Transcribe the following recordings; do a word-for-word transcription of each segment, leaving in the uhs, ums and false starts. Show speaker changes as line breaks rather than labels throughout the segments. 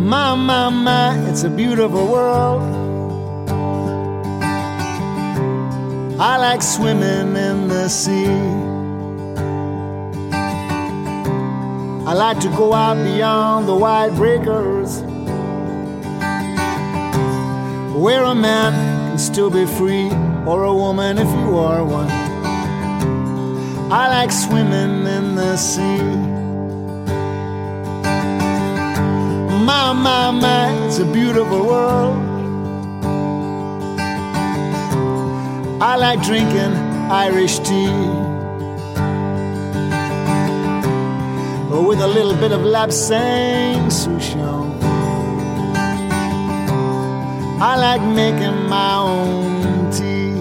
My, my, my, it's a beautiful world. I like swimming in the sea. I like to go out beyond the wide breakers, where a man can still be free, or a woman if you are one. I like swimming in the sea. My, my, my, it's a beautiful world. I like drinking Irish tea, with a little bit of Lapsang Souchong. I like making my own tea.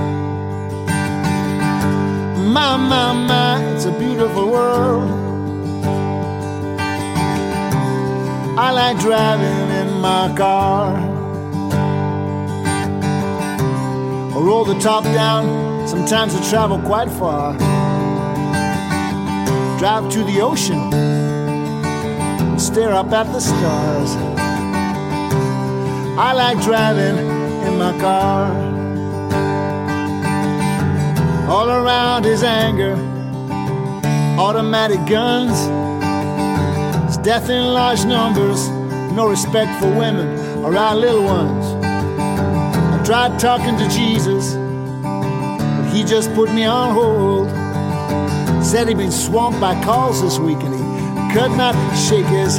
My, my, my, it's a beautiful world. I like driving in my car. I roll the top down, sometimes I travel quite far. Drive to the ocean and stare up at the stars. I like driving in my car. All around is anger, automatic guns. It's death in large numbers, no respect for women or our little ones. I tried talking to Jesus, but he just put me on hold. Said he'd been swamped by calls this week and he could not shake his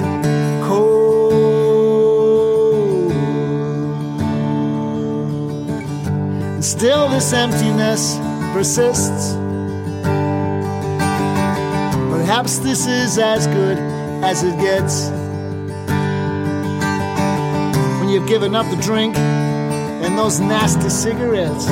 cold. And still this emptiness persists. Perhaps this is as good as it gets, when you've given up the drink and those nasty cigarettes.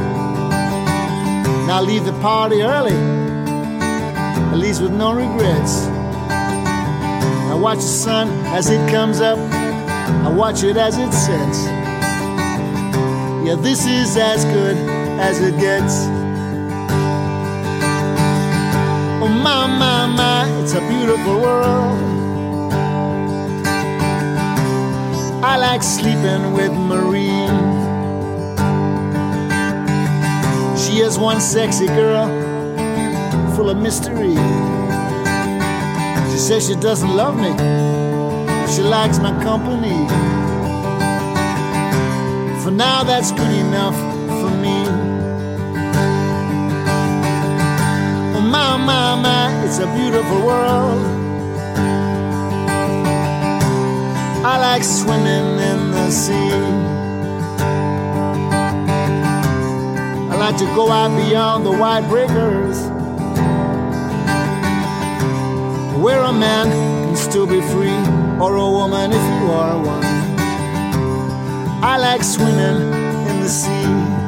Now leave the party early, at least with no regrets. I watch the sun as it comes up, I watch it as it sets. Yeah, this is as good as it gets. Oh my, my, my, it's a beautiful world. I like sleeping with Marie. She is one sexy girl, full of mystery. She says she doesn't love me, she likes my company. For now that's good enough for me. Oh my, my, my, it's a beautiful world. I like swimming in the sea. I like to go out beyond the wide breakers, where a man can still be free, or a woman if you are one. I like swimming in the sea.